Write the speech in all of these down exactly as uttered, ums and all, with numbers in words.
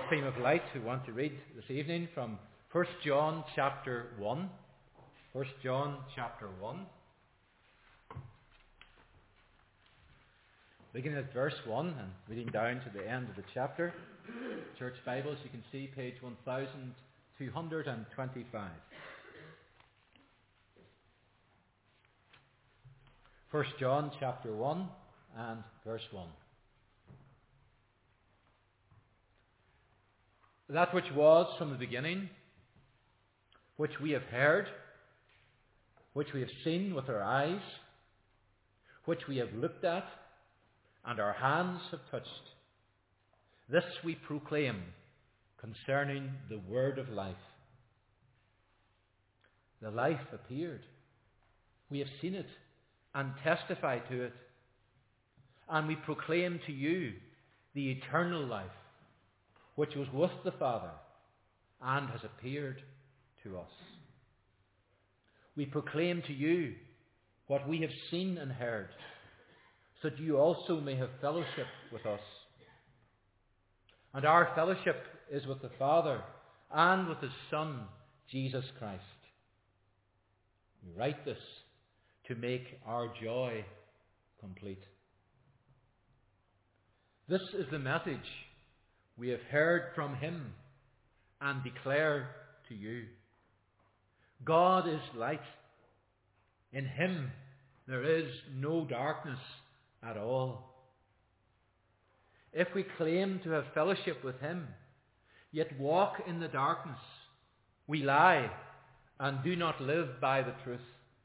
theme of light, we want to read this evening from First John chapter one. First John chapter one. Beginning at verse one and reading down to the end of the chapter. Church Bibles, you can see page one thousand two hundred twenty-five. First John chapter one and verse one. That which was from the beginning, which we have heard, which we have seen with our eyes, which we have looked at, and our hands have touched, this we proclaim concerning the word of life. The life appeared. We have seen it and testify to it. And we proclaim to you the eternal life, which was with the Father and has appeared to us. We proclaim to you what we have seen and heard, so that you also may have fellowship with us. And our fellowship is with the Father and with His Son, Jesus Christ. We write this to make our joy complete. This is the message we have heard from Him and declare to you. God is light. In Him there is no darkness at all. If we claim to have fellowship with Him, yet walk in the darkness, we lie and do not live by the truth.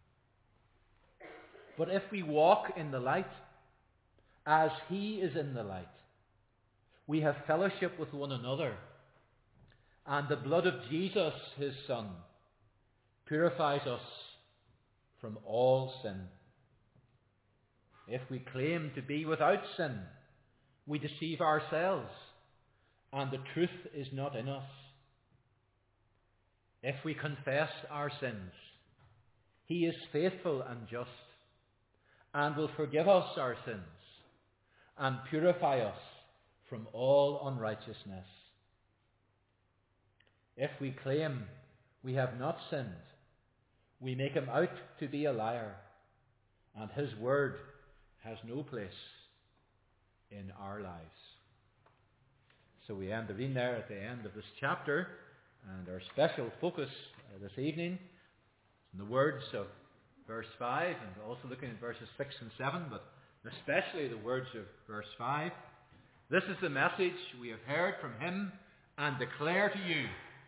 But if we walk in the light, as He is in the light, we have fellowship with one another, and the blood of Jesus, His Son, purifies us from all sin. If we claim to be without sin, we deceive ourselves, and the truth is not in us. If we confess our sins, He is faithful and just, and will forgive us our sins, and purify us from all unrighteousness. If we claim we have not sinned, we make Him out to be a liar, and His word has no place in our lives. So we end the reading there at the end of this chapter, and our special focus uh, this evening is in the words of verse five, and also looking at verses six and seven, but especially the words of verse five. This is the message we have heard from Him and declare to you.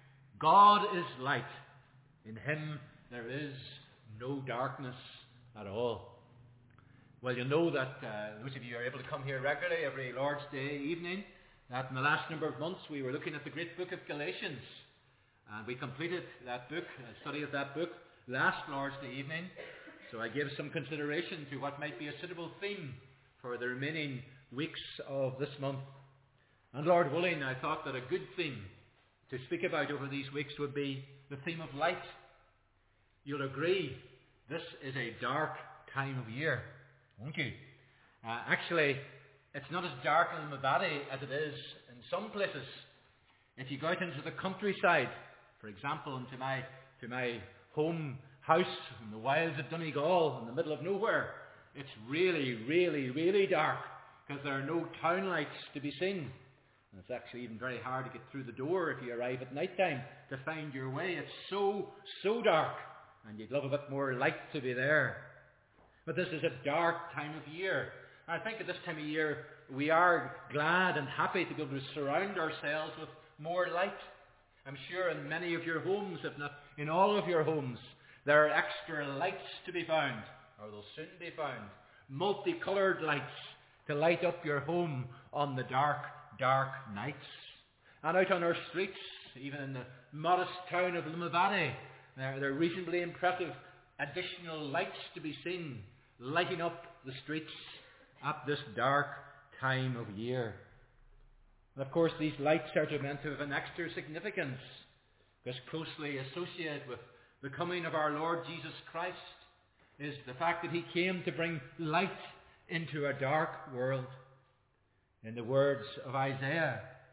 God is light. In Him there is no darkness at all. Well, you know that uh, those of you who are able to come here regularly every Lord's Day evening, that in the last number of months we were looking at the great book of Galatians. And we completed that book, a study of that book, last Lord's Day evening. So I gave some consideration to what might be a suitable theme for the remaining weeks of this month. And Lord willing, I thought that a good theme to speak about over these weeks would be the theme of light. You'll agree, this is a dark time of year, won't you? Uh, actually, it's not as dark in Mabadi as it is in some places. If you go out into the countryside, for example, into my to my home house in the wilds of Donegal, in the middle of nowhere, it's really, really, really dark because there are no town lights to be seen. And it's actually even very hard to get through the door if you arrive at night time to find your way. It's so, so dark, and you'd love a bit more light to be there. But this is a dark time of year. And I think at this time of year we are glad and happy to be able to surround ourselves with more light. I'm sure in many of your homes, if not in all of your homes, there are extra lights to be found, or they'll soon be found. Multicoloured lights to light up your home on the dark, dark nights. And out on our streets, even in the modest town of Limavady, there, there are reasonably impressive additional lights to be seen, lighting up the streets at this dark time of year. And of course, these lights are meant to have an extra significance, because closely associated with the coming of our Lord Jesus Christ is the fact that He came to bring light into a dark world. In the words of Isaiah,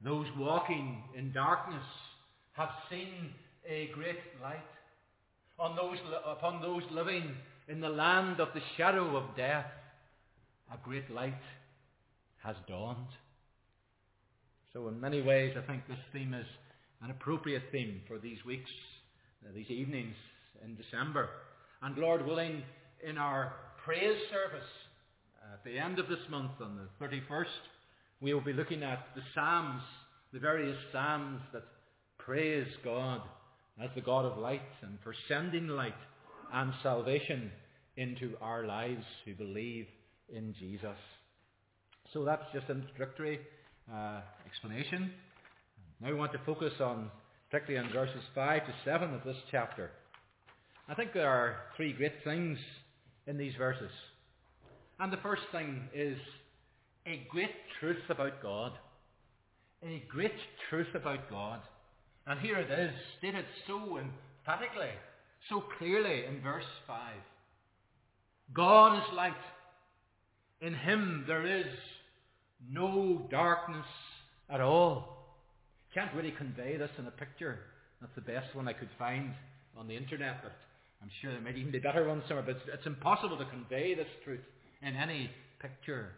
Those walking in darkness have seen a great light. On those, upon those living in the land of the shadow of death, a great light has dawned. So in many ways, I think this theme is an appropriate theme for these weeks, uh, these evenings in December. And Lord willing, in our praise service at the end of this month, on the thirty-first, we will be looking at the Psalms, the various Psalms that praise God as the God of light and for sending light and salvation into our lives who believe in Jesus. So that's just an introductory uh, explanation. Now we want to focus on, particularly on verses five to seven of this chapter. I think there are three great things in these verses. And the first thing is a great truth about God. A great truth about God. And here it is, stated so emphatically, so clearly in verse five. God is light. In him there is no darkness at all. Can't really convey this in a picture. That's the best one I could find on the internet, but I'm sure there might even be better ones somewhere. But it's, it's impossible to convey this truth in any picture.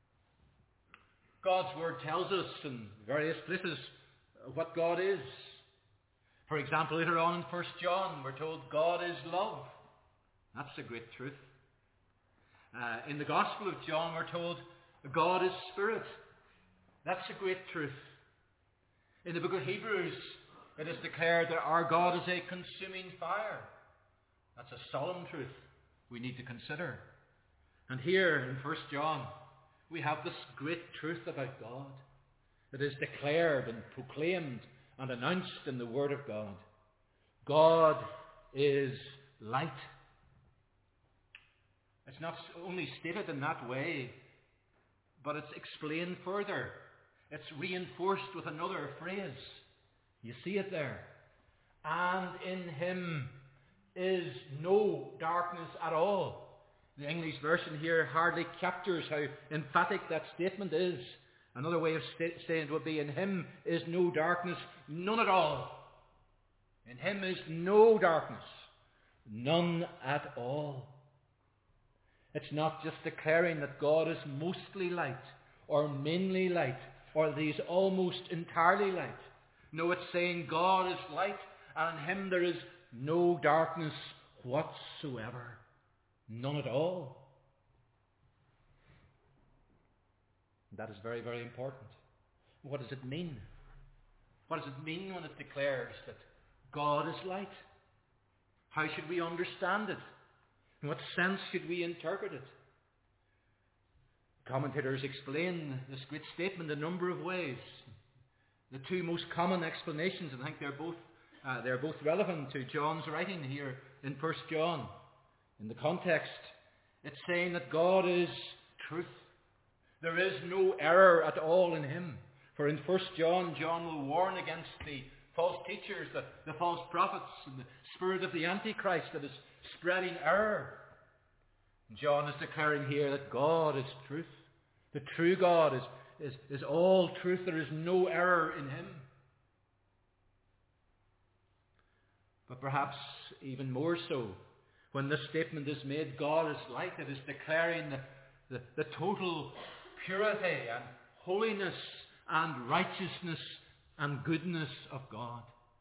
God's word tells us in various places what God is. For example, later on in First John, we're told God is love. That's a great truth. Uh, in the Gospel of John, we're told God is spirit. That's a great truth. In the book of Hebrews, it is declared that our God is a consuming fire. That's a solemn truth we need to consider. And here in First John, we have this great truth about God that is declared and proclaimed and announced in the Word of God. God is light. It's not only stated in that way, but it's explained further. It's reinforced with another phrase. You see it there. And in him is no darkness at all. The English version here hardly captures how emphatic that statement is. Another way of st- saying it would be, in him is no darkness, none at all. In him is no darkness, none at all. It's not just declaring that God is mostly light, or mainly light, or that he's almost entirely light. No, it's saying God is light, and in him there is no darkness whatsoever. None at all. That is very, very important. What does it mean? What does it mean when it declares that God is light? How should we understand it? In what sense should we interpret it? Commentators explain this great statement a number of ways. The two most common explanations, and I think they're both uh, they're both relevant to John's writing here in First John. In the context, it's saying that God is truth. There is no error at all in him. For in First John, John will warn against the false teachers, the, the false prophets, and the spirit of the Antichrist that is spreading error. John is declaring here that God is truth. The true God is, is, is all truth. There is no error in him. But perhaps even more so, when this statement is made, God is light, it is declaring the, the, the total purity and holiness and righteousness and goodness of God.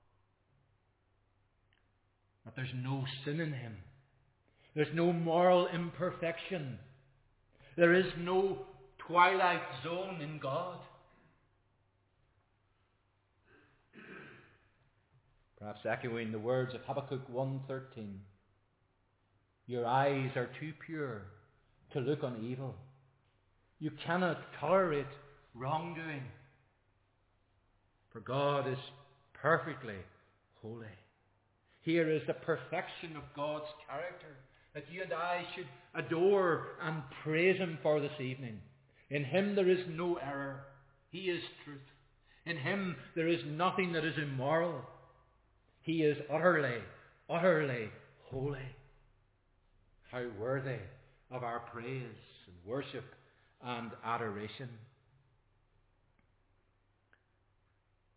That there's no sin in him. There's no moral imperfection. There is no twilight zone in God. Perhaps echoing the words of Habakkuk one thirteen. Your eyes are too pure to look on evil. You cannot tolerate wrongdoing. For God is perfectly holy. Here is the perfection of God's character that you and I should adore and praise him for this evening. In him there is no error. He is truth. In him there is nothing that is immoral. He is utterly, utterly holy. How worthy of our praise and worship and adoration.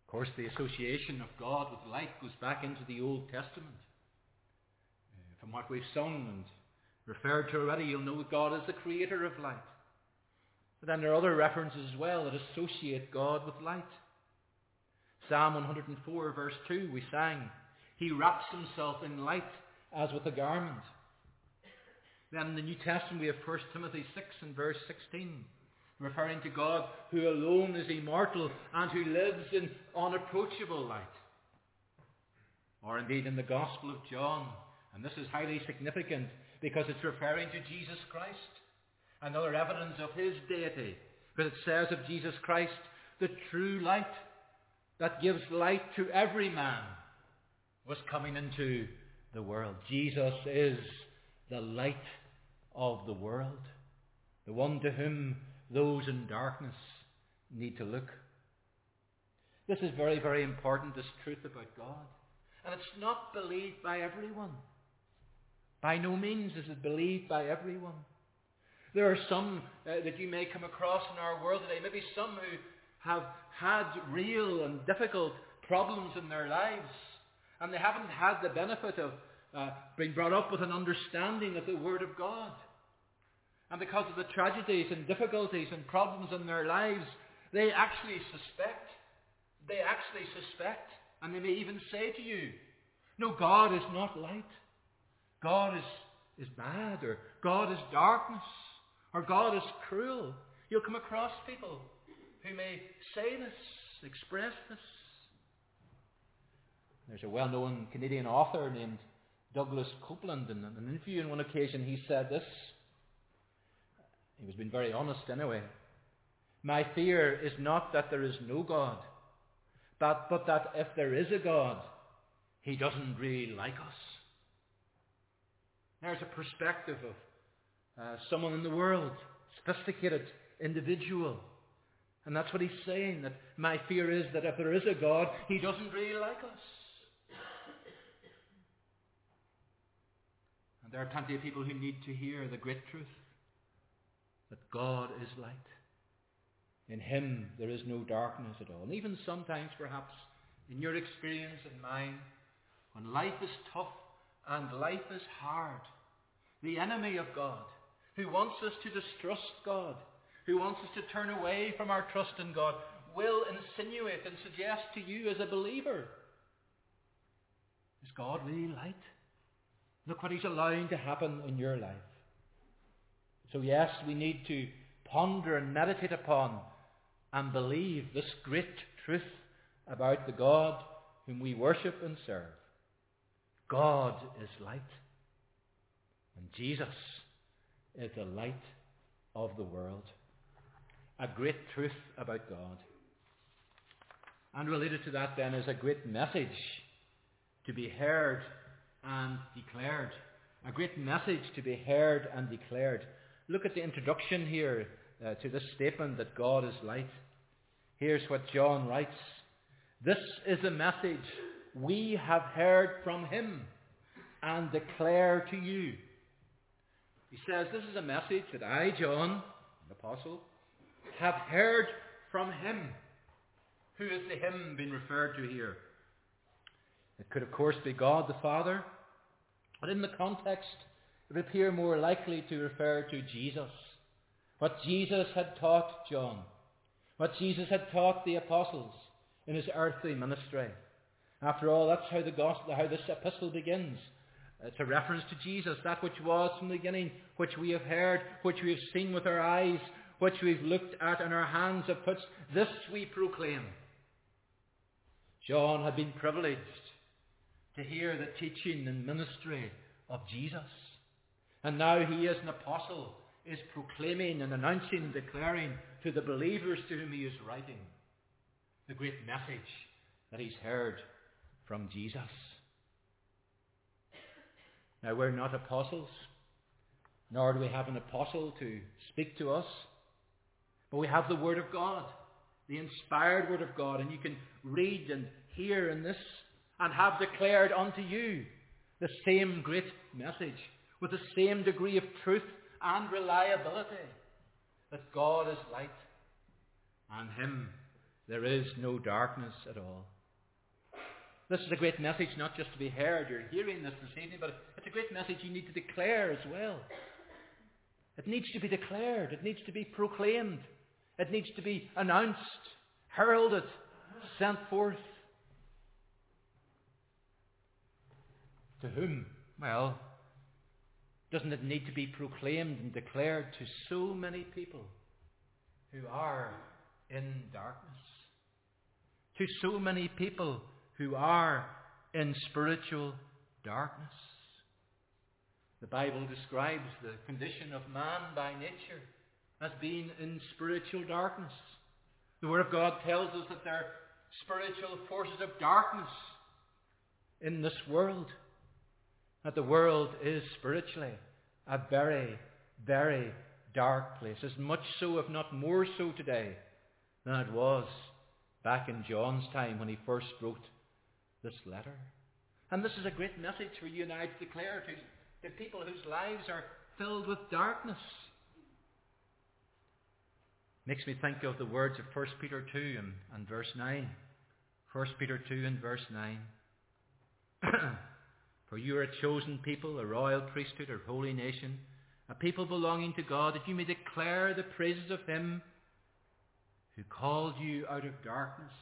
Of course, the association of God with light goes back into the Old Testament. Uh, from what we've sung and referred to already, you'll know that God is the creator of light. But then there are other references as well that associate God with light. Psalm one hundred four, verse two, we sang, He wraps himself in light as with a garment. Then in the New Testament we have First Timothy six and verse sixteen, referring to God who alone is immortal and who lives in unapproachable light. Or indeed in the Gospel of John, and this is highly significant because it's referring to Jesus Christ, another evidence of his deity, because it says of Jesus Christ, the true light that gives light to every man was coming into the world. Jesus is the light of the world, the one to whom those in darkness need to look. This is very, very important, this truth about God. And it's not believed by everyone. By no means is it believed by everyone. There are some uh, that you may come across in our world today, maybe some who have had real and difficult problems in their lives, and they haven't had the benefit of uh, being brought up with an understanding of the Word of God. And because of the tragedies and difficulties and problems in their lives, they actually suspect, they actually suspect, and they may even say to you, no, God is not light. God is, is bad, or God is darkness, or God is cruel. You'll come across people who may say this, express this. There's a well-known Canadian author named Douglas Copeland, and in an interview on one occasion he said this. He was being very honest anyway. My fear is not that there is no God, but, but that if there is a God, he doesn't really like us. There's a perspective of uh, someone in the world, sophisticated individual. And that's what he's saying, that my fear is that if there is a God, he doesn't really like us. And there are plenty of people who need to hear the great truth, that God is light. In him there is no darkness at all. And even sometimes, perhaps, in your experience and mine, when life is tough and life is hard, the enemy of God, who wants us to distrust God, who wants us to turn away from our trust in God, will insinuate and suggest to you as a believer, is God really light? Look what he's allowing to happen in your life. So yes, we need to ponder and meditate upon and believe this great truth about the God whom we worship and serve. God is light, and Jesus is the light of the world. A great truth about God. And related to that then is a great message to be heard and declared. A great message to be heard and declared. Look at the introduction here uh, to this statement that God is light. Here's what John writes. This is a message we have heard from him and declare to you. He says, this is a message that I, John, the apostle, have heard from him. Who is the him being referred to here? It could, of course, be God the Father, but in the context, it would appear more likely to refer to Jesus. What Jesus had taught John, what Jesus had taught the apostles in his earthly ministry. After all, that's how the gospel, how this epistle begins. It's a reference to Jesus, that which was from the beginning, which we have heard, which we have seen with our eyes, which we've looked at and our hands have touched. This we proclaim. John had been privileged to hear the teaching and ministry of Jesus. And now he as an apostle is proclaiming and announcing and declaring to the believers to whom he is writing the great message that he's heard from Jesus. Now we're not apostles, nor do we have an apostle to speak to us, but we have the Word of God, the inspired Word of God, and you can read and hear in this and have declared unto you the same great message with the same degree of truth and reliability, that God is light and him there is no darkness at all. This is a great message not just to be heard. You're hearing this this evening, but it's a great message you need to declare as well. It needs to be declared. It needs to be proclaimed. It needs to be announced, heralded, sent forth. To whom? Well, doesn't it need to be proclaimed and declared to so many people who are in darkness? To so many people who are in spiritual darkness. The Bible describes the condition of man by nature as being in spiritual darkness. The Word of God tells us that there are spiritual forces of darkness in this world. That the world is spiritually a very, very dark place. As much so, if not more so today, than it was back in John's time when he first wrote this letter. And this is a great message for you and I to declare to, to people whose lives are filled with darkness. Makes me think of the words of First Peter two and, and verse nine. First Peter two and verse nine. For you are a chosen people, a royal priesthood, a holy nation, a people belonging to God, that you may declare the praises of him who called you out of darkness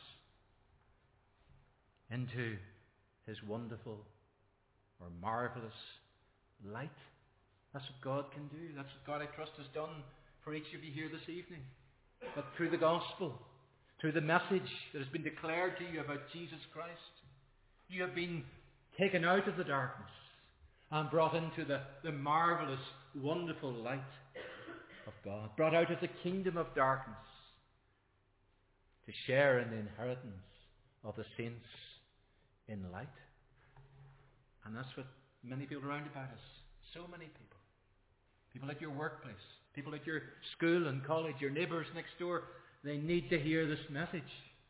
into his wonderful or marvelous light. That's what God can do. That's what God, I trust, has done for each of you here this evening. That through the gospel, through the message that has been declared to you about Jesus Christ, you have been taken out of the darkness and brought into the, the marvelous, wonderful light of God. Brought out of the kingdom of darkness to share in the inheritance of the saints in light. And that's what many people around about us, so many people. People at your workplace, people at your school and college, your neighbours next door, they need to hear this message.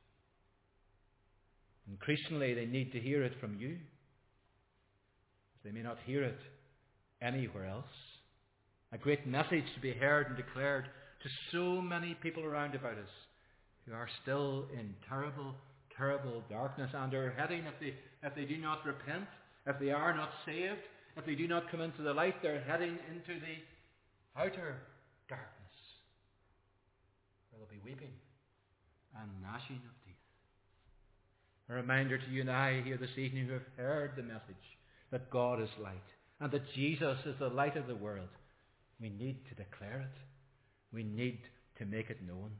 Increasingly, they need to hear it from you. They may not hear it anywhere else. A great message to be heard and declared to so many people around about us who are still in terrible, terrible darkness and are heading, if they, if they do not repent, if they are not saved, if they do not come into the light, they're heading into the outer darkness, where there'll be weeping and gnashing of teeth. A reminder to you and I here this evening who have heard the message that God is light and that Jesus is the light of the world. We need to declare it. We need to make it known.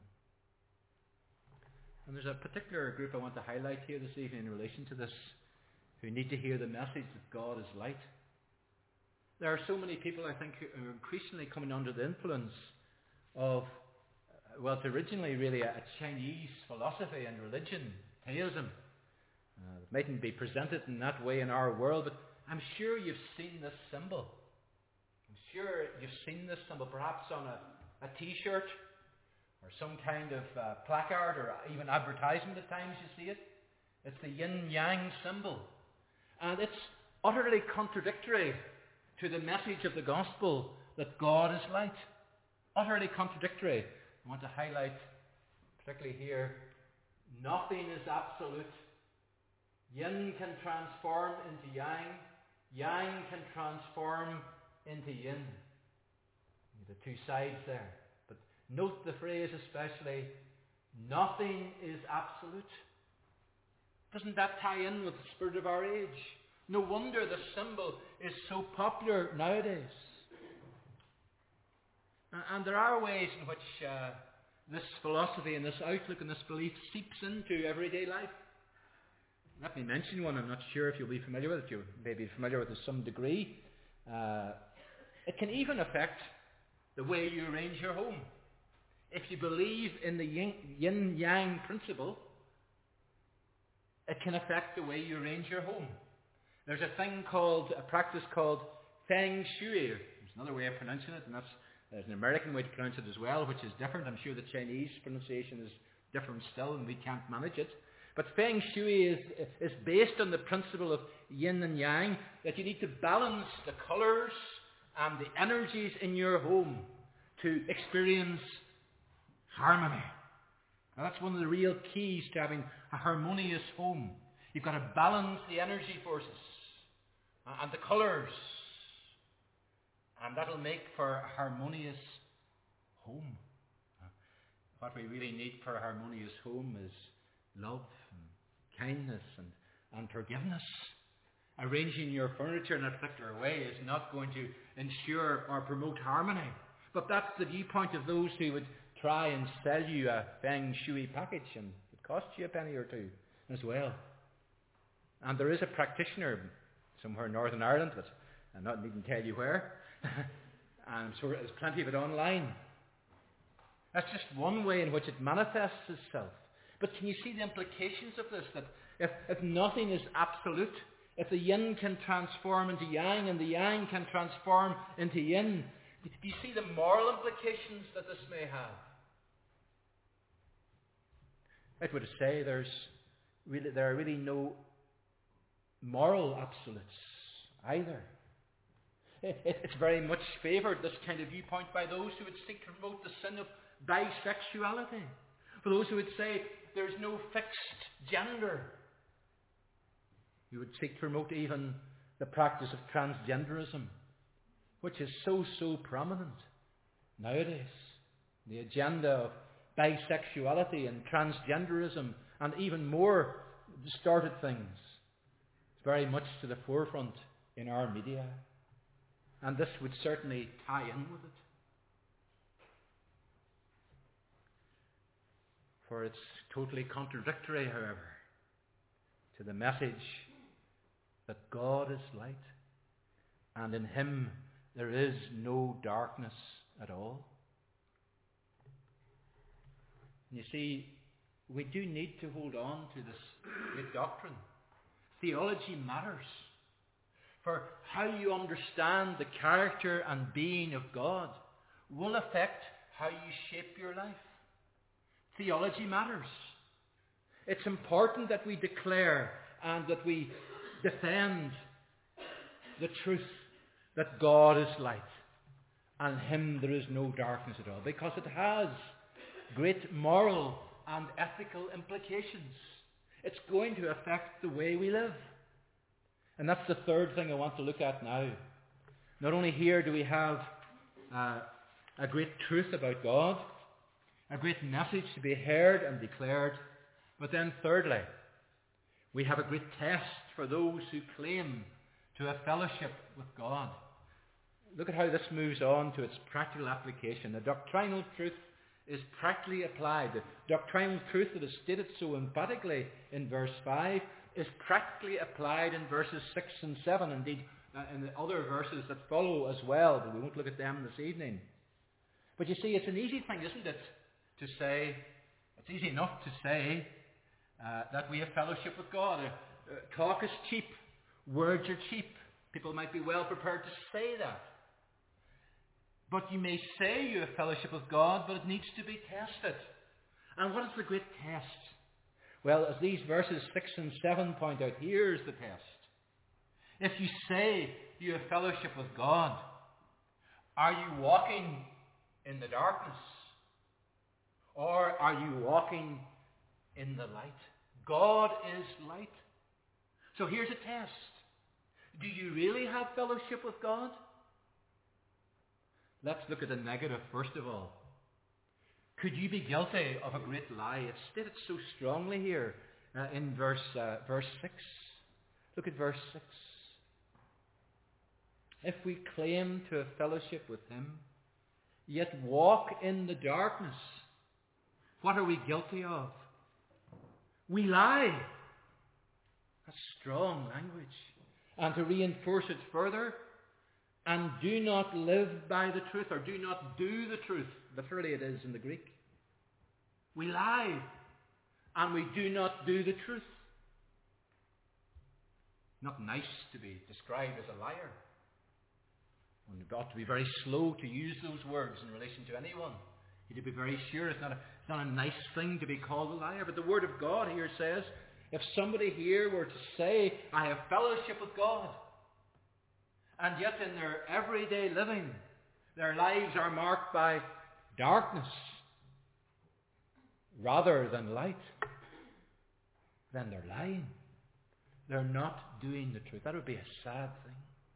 And there's a particular group I want to highlight here this evening in relation to this, who need to hear the message that God is light. There are so many people, I think, who are increasingly coming under the influence of, well, it's originally really a Chinese philosophy and religion, Taoism. Uh, it mightn't be presented in that way in our world, but I'm sure you've seen this symbol. I'm sure you've seen this symbol, perhaps on a, a t-shirt or some kind of uh, placard or even advertisement at times you see it. It's the yin-yang symbol. And it's utterly contradictory to the message of the gospel that God is light. Utterly contradictory. I want to highlight, particularly here, nothing is absolute. Yin can transform into yang. Yang can transform into yin. The two sides there. But note the phrase especially, nothing is absolute. Doesn't that tie in with the spirit of our age? No wonder the symbol is so popular nowadays. And there are ways in which uh, this philosophy and this outlook and this belief seeps into everyday life. Let me mention one. I'm not sure if you'll be familiar with it. You may be familiar with it to some degree. Uh, it can even affect the way you arrange your home. If you believe in the yin-yang principle, it can affect the way you arrange your home. There's a thing called, a practice called Feng Shui. There's another way of pronouncing it, and that's there's an American way to pronounce it as well, which is different. I'm sure the Chinese pronunciation is different still, and we can't manage it. But Feng Shui is, is based on the principle of yin and yang, that you need to balance the colours and the energies in your home to experience harmony Now, that's one of the real keys to having a harmonious home. You've got to balance the energy forces and the colours, and that'll make for a harmonious home. What we really need for a harmonious home is love and kindness and, and forgiveness. Arranging your furniture in a particular way is not going to ensure or promote harmony. But that's the viewpoint of those who would try and sell you a feng shui package, and it costs you a penny or two as well. And there is a practitioner somewhere in Northern Ireland, but I'm not needing to tell you where. And so there's plenty of it online. That's just one way in which it manifests itself. But can you see the implications of this? That if, if nothing is absolute, if the yin can transform into yang and the yang can transform into yin, do you see the moral implications that this may have? It would say there's really, there are really no moral absolutes either. It's very much favoured, this kind of viewpoint, by those who would seek to promote the sin of bisexuality. For those who would say there's no fixed gender. You would seek to promote even the practice of transgenderism, which is so, so prominent nowadays. The agenda of bisexuality and transgenderism and even more distorted things is very much to the forefront in our media. And this would certainly tie in with it. For it's totally contradictory, however, to the message that God is light, and in Him there is no darkness at all. You see, we do need to hold on to this great doctrine. Theology matters. For how you understand the character and being of God will affect how you shape your life. Theology matters. It's important that we declare and that we defend the truth that God is light and in Him there is no darkness at all, because it has great moral and ethical implications. It's going to affect the way we live. And that's the third thing I want to look at now. Not only here do we have uh, a great truth about God, a great message to be heard and declared, but then thirdly, we have a great test for those who claim to have fellowship with God. Look at how this moves on to its practical application. The doctrinal truth is practically applied. The doctrinal truth that is stated so emphatically in verse five is practically applied in verses six and seven, indeed uh, in the other verses that follow as well, but we won't look at them this evening. But you see, it's an easy thing, isn't it, to say, it's easy enough to say uh, that we have fellowship with God. Uh, uh, talk is cheap. Words are cheap. People might be well prepared to say that. But you may say you have fellowship with God, but it needs to be tested. And what is the great test? Well, as these verses six and seven point out, here's the test. If you say you have fellowship with God, are you walking in the darkness? Or are you walking in the light? God is light. So here's a test. Do you really have fellowship with God? Let's look at the negative first of all. Could you be guilty of a great lie? It's stated so strongly here uh, in verse uh, verse six. Look at verse six. If we claim to have fellowship with Him, yet walk in the darkness, what are we guilty of? We lie. That's strong language. And to reinforce it further, and do not live by the truth, or do not do the truth. Literally it is in the Greek. We lie, and we do not do the truth. Not nice to be described as a liar. One ought to be very slow to use those words in relation to anyone. You need to be very sure it's not, a, it's not a nice thing to be called a liar. But the Word of God here says, if somebody here were to say, I have fellowship with God, and yet in their everyday living, their lives are marked by darkness, rather than light, then they're lying. They're not doing the truth. That would be a sad thing.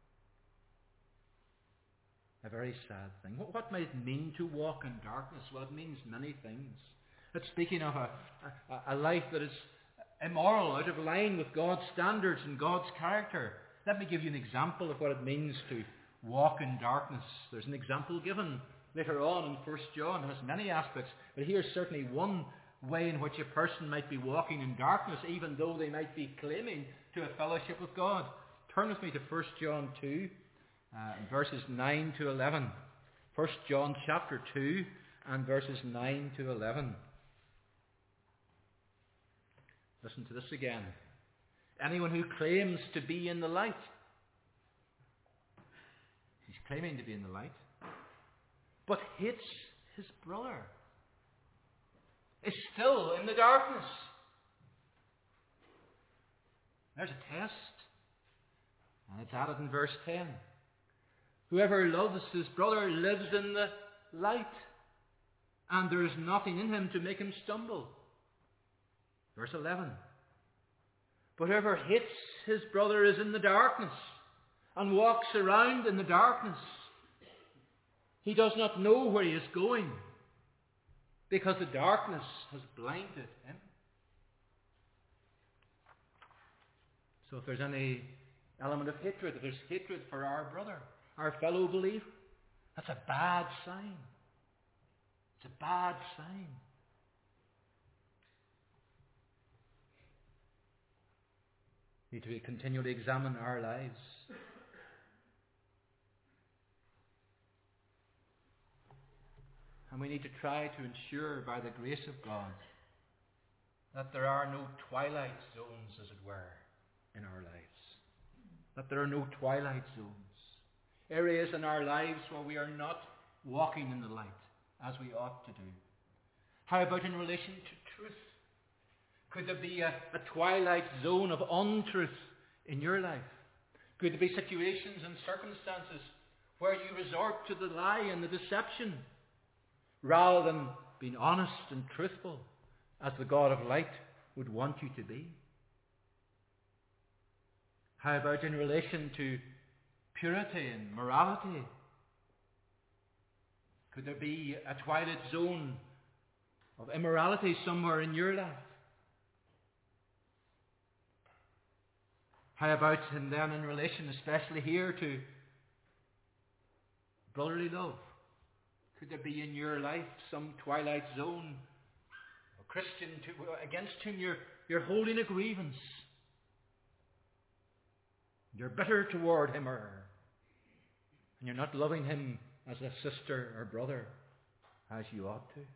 A very sad thing. What, what might it mean to walk in darkness? Well, it means many things. It's speaking of a, a, a life that is immoral, out of line with God's standards and God's character. Let me give you an example of what it means to walk in darkness. There's an example given later on in First John. It has many aspects, but here's certainly one way in which a person might be walking in darkness, even though they might be claiming to a fellowship with God. Turn with me to First John two, uh, verses nine to eleven. First John chapter two and verses nine to eleven. Listen to this again. Anyone who claims to be in the light, he's claiming to be in the light, but hates his brother, is still in the darkness. There's a test, and it's added in verse ten. Whoever loves his brother lives in the light, and there is nothing in him to make him stumble. Verse eleven. But whoever hates his brother is in the darkness, and walks around in the darkness. He does not know where he is going, because the darkness has blinded him. So if there's any element of hatred, if there's hatred for our brother, our fellow believer, that's a bad sign. It's a bad sign. We need to continually examine our lives. And we need to try to ensure, by the grace of God, that there are no twilight zones, as it were, in our lives. That there are no twilight zones. Areas in our lives where we are not walking in the light as we ought to do. How about in relation to truth? Could there be a, a twilight zone of untruth in your life? Could there be situations and circumstances where you resort to the lie and the deception rather than being honest and truthful as the God of light would want you to be? How about in relation to purity and morality? Could there be a twilight zone of immorality somewhere in your life? How about and then in relation, especially here, to brotherly love? Could there be in your life some twilight zone, a Christian to, against whom you're, you're holding a grievance? You're bitter toward him or her, and you're not loving him as a sister or brother as you ought to.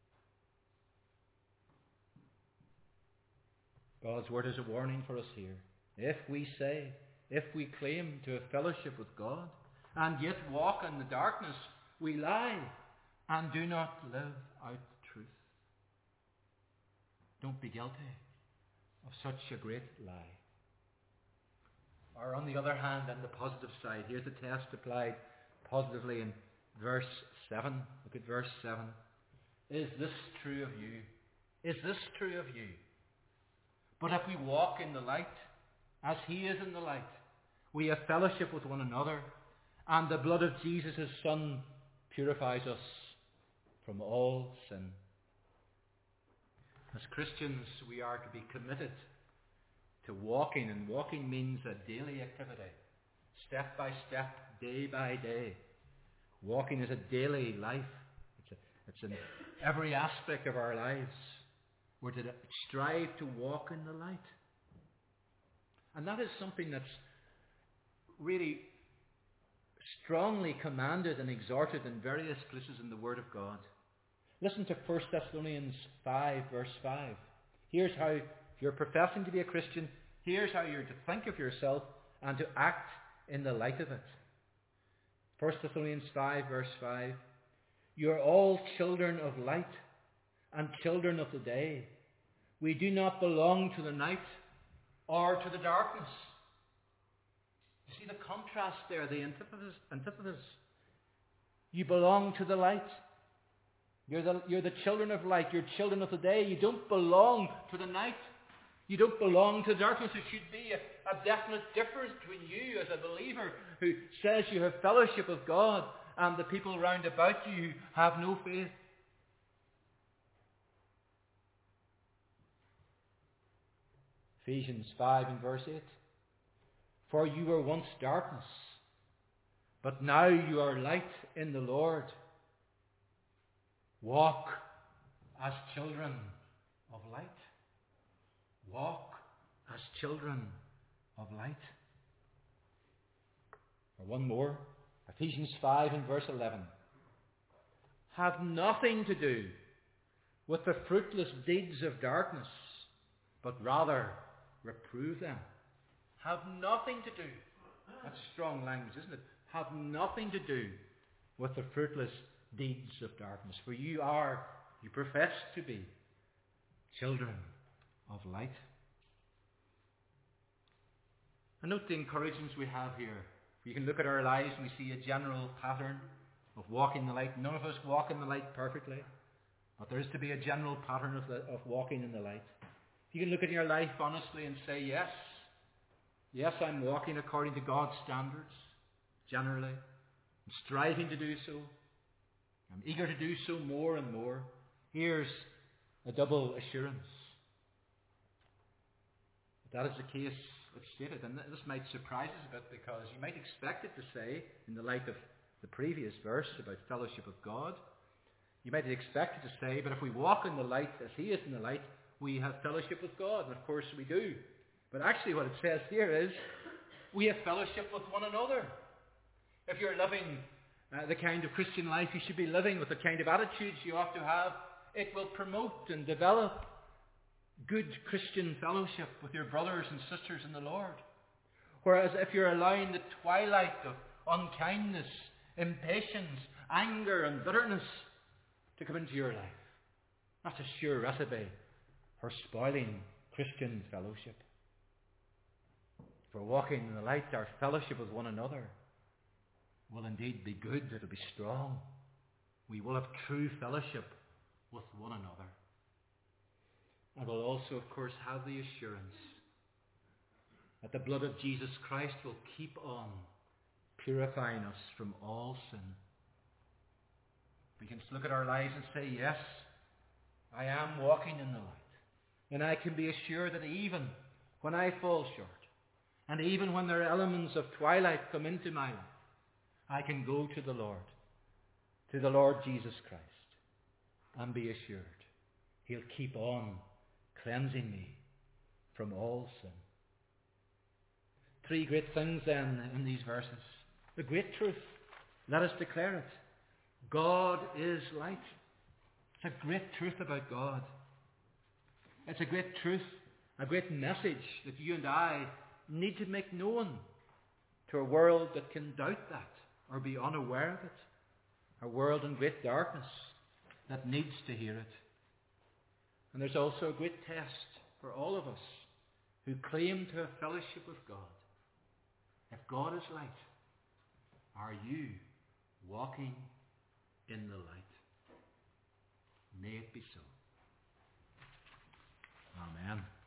God's word is a warning for us here. If we say, if we claim to have fellowship with God, and yet walk in the darkness, we lie and do not live out the truth. Don't be guilty of such a great lie. Or on the other hand, on the positive side, here's the test applied positively in verse seven. Look at verse seven. Is this true of you? Is this true of you? But if we walk in the light, as he is in the light, we have fellowship with one another, and the blood of Jesus, his Son, purifies us from all sin. As Christians, we are to be committed to walking, and walking means a daily activity, step by step, day by day. Walking is a daily life. It's, a, it's in every aspect of our lives. We're to strive to walk in the light. And that is something that's really strongly commanded and exhorted in various places in the Word of God. Listen to First Thessalonians five, verse five. Here's how, if you're professing to be a Christian, here's how you're to think of yourself and to act in the light of it. First Thessalonians five, verse five. You are all children of light and children of the day. We do not belong to the night or to the darkness. You see the contrast there, the antithesis. antithesis. You belong to the light. You're the, you're the children of light. You're children of the day. You don't belong to the night. You don't belong to darkness. There should be a, a definite difference between you as a believer who says you have fellowship with God and the people round about you who have no faith. Ephesians five and verse eight. For you were once darkness, but now you are light in the Lord. Walk as children of light. Walk as children of light. Or one more. Ephesians five and verse eleven. Have nothing to do with the fruitless deeds of darkness, but rather reprove them. Have nothing to do. That's strong language, isn't it? Have nothing to do with the fruitless deeds of darkness. For you are, you profess to be, children of light. And note the encouragements we have here. You can look at our lives and we see a general pattern of walking in the light. None of us walk in the light perfectly, but there is to be a general pattern of, the, of walking in the light. You can look at your life honestly and say, yes, yes, I'm walking according to God's standards, generally. I'm striving to do so. I'm eager to do so more and more. Here's a double assurance. If that is the case, it's stated. And this might surprise us a bit because you might expect it to say, in the light of the previous verse about fellowship with God, you might expect it to say, but if we walk in the light as He is in the light, we have fellowship with God. And of course we do. But actually what it says here is, we have fellowship with one another. If you're living uh, the kind of Christian life you should be living, with the kind of attitudes you ought to have, it will promote and develop good Christian fellowship with your brothers and sisters in the Lord. Whereas if you're allowing the twilight of unkindness, impatience, anger and bitterness to come into your life, that's a sure recipe for spoiling Christian fellowship. For walking in the light, our fellowship with one another will indeed be good. It will be strong. We will have true fellowship with one another. And we'll also, of course, have the assurance that the blood of Jesus Christ will keep on purifying us from all sin. We can look at our lives and say, yes, I am walking in the light. And I can be assured that even when I fall short, and even when there are elements of twilight come into my life, I can go to the Lord, to the Lord Jesus Christ, and be assured He'll keep on cleansing me from all sin. Three great things then in these verses. The great truth, let us declare it. God is light. It's a great truth about God. It's a great truth, a great message that you and I need to make known to a world that can doubt that or be unaware of it. A world in great darkness that needs to hear it. And there's also a great test for all of us who claim to have fellowship with God. If God is light, are you walking in the light? May it be so. Amen.